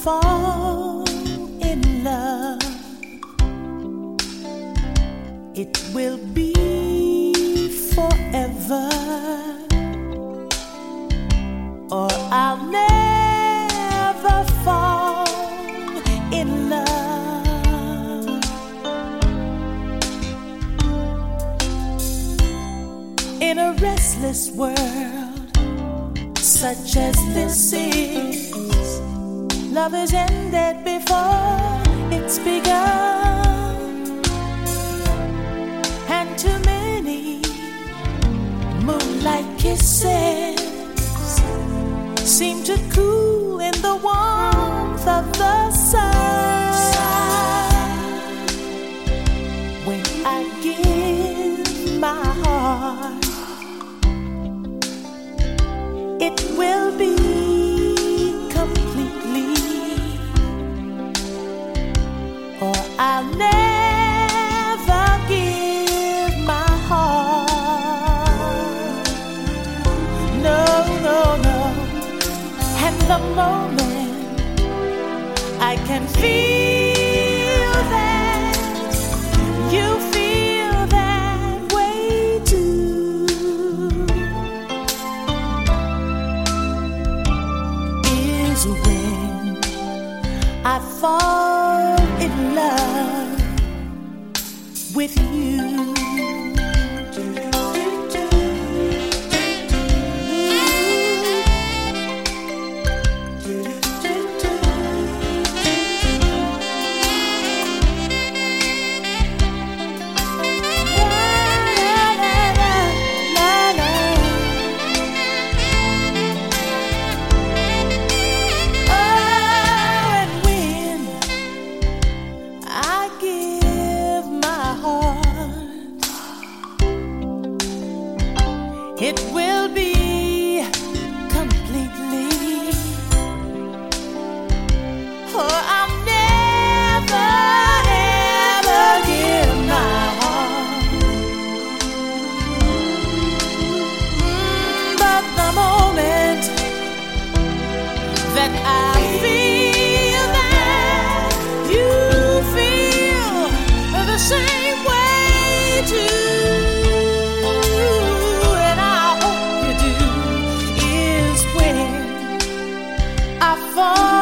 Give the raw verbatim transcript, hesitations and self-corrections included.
fall in love, it will be forever, or I'll never fall in love. In a restless world such as this is, love is ended before it's begun, and too many moonlight kisses seem to cool in the warmth of the sun. When I give my heart, it will be completely, or I'll never give my heart. No, no, no. And the moment I can feel that you feel that way too is when I fall in love with you. It will be completely, or I'll never, ever give my heart. Mm, but the moment that I feel that you feel the same way too, fall